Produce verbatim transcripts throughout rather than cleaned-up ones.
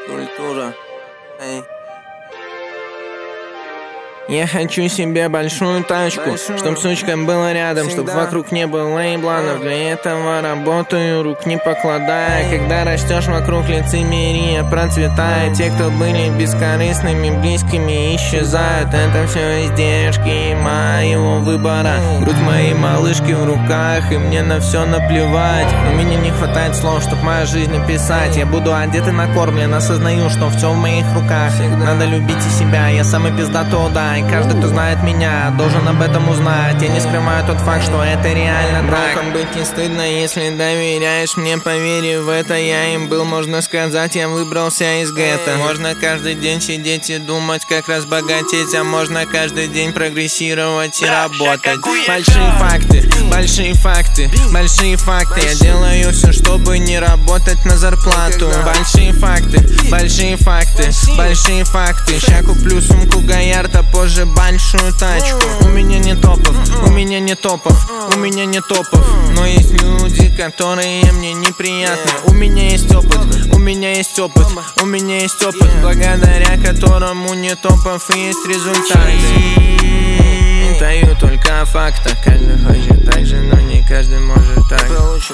Культура. Эй. Я хочу себе большую тачку, большую. Чтоб сучка была рядом, всегда. Чтоб вокруг не было лейбланов. Для этого работаю, рук не покладая. Эй. Когда растешь, вокруг лицемерия процветает. Те, кто были бескорыстными, близкими, исчезают. Это все издержки моего выбора. Эй. Грудь моей малышки в руках, и мне на все наплевать. У меня не хватает слов, чтоб мою жизнь описать. Я буду одет и накормлен, осознаю, что все в моих руках. Всегда. Надо любить и себя, я самый пиздатый, да. И каждый, кто знает меня, должен об этом узнать. Я не скрываю тот факт, что это реально так. Броком быть не стыдно, если доверяешь мне, поверь в это. Я им был, можно сказать, я выбрался из гетто. Можно каждый день сидеть и думать, как разбогатеть. А можно каждый день прогрессировать и работать. Большие факты, большие факты, большие факты. Я делаю все, чтобы не работать на зарплату. Большие факты, большие факты, большие факты. Ща куплю сумку Гаярда, позже большую тачку. У меня не топов, у меня не топов, у меня не топов. Но есть люди, которые мне неприятны. У меня есть опыт, у меня есть опыт, у меня есть опыт, благодаря которому не топов и есть результаты. Даю только о фактах. Каждый хочет так же, но не каждый может так.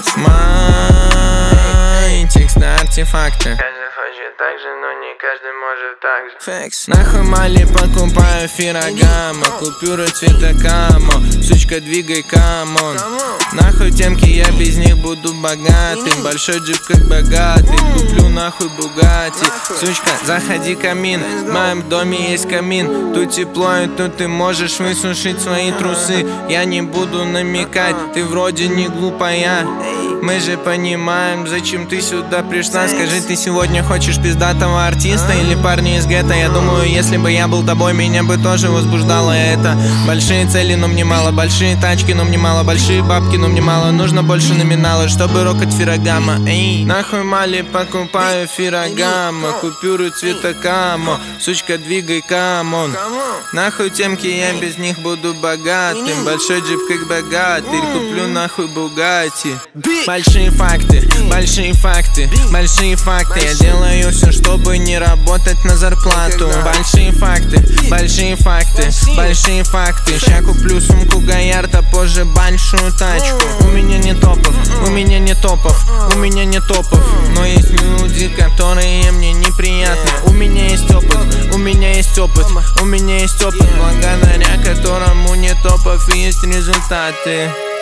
Мои тексты артефакты. Каждый хочет так же, но не каждый может так же. Фекс. Нахуй мали покупаю феррагамма, купюры цвета камо. Сучка, двигай, камон. Нахуй темки, я без них буду богатым. Большой джип как богатый, куплю нахуй Бугатти. Сучка, заходи, камин, в моем доме есть камин. Тут тепло и тут ты можешь высушить свои трусы. Я не буду намекать, ты вроде не глупая. Мы же понимаем, зачем ты сюда пришла. Скажи, ты сегодня хочешь пиздатого артиста или парня из гетто? Я думаю, если бы я был тобой, меня бы тоже возбуждало это. Большие цели, но мне мало. Большие тачки, но мне мало. Большие бабки, но мне мало. Нужно больше номинала, чтобы рокать феррагамма. Эй. Нахуй мали покупаю феррагамма, купюры цвета камо. Сучка, двигай, камон. Нахуй темки, я без них буду богатым. Большой джип как богатый, куплю нахуй Бугатти. Большие факты, большие факты, большие факты. Я делаю все, чтобы не работать на зарплату. Большие факты, большие факты, большие факты. Ща куплю сумку Гаярда, позже большую тачку. У меня не топов, у меня не топов, у меня не топов. Но есть люди, которые мне неприятны. У меня есть опыт, у меня есть опыт, у меня есть опыт, благодаря которому не топов и есть результаты.